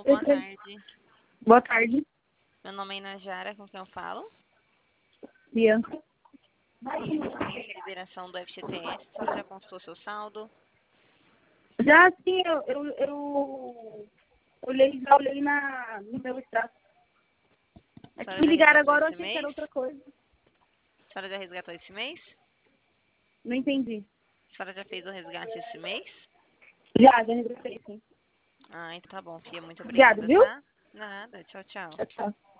boa tarde. Boa tarde, Meu nome é Inajara, com quem eu falo? Bianca. Referente à liberação do FGTS, a senhora já consultou seu saldo? Já sim, eu olhei no meu extrato. A É que senhora me já ligaram resgatou agora, eu esse achei que era mês? outra coisa. A senhora já resgatou esse mês? Não entendi. A senhora já fez o resgate esse mês? Já registrei, sim. Ah, então tá bom, Fia. Muito Obrigada, obrigada, viu? tá? Nada. Tchau, tchau. Tchau, tchau.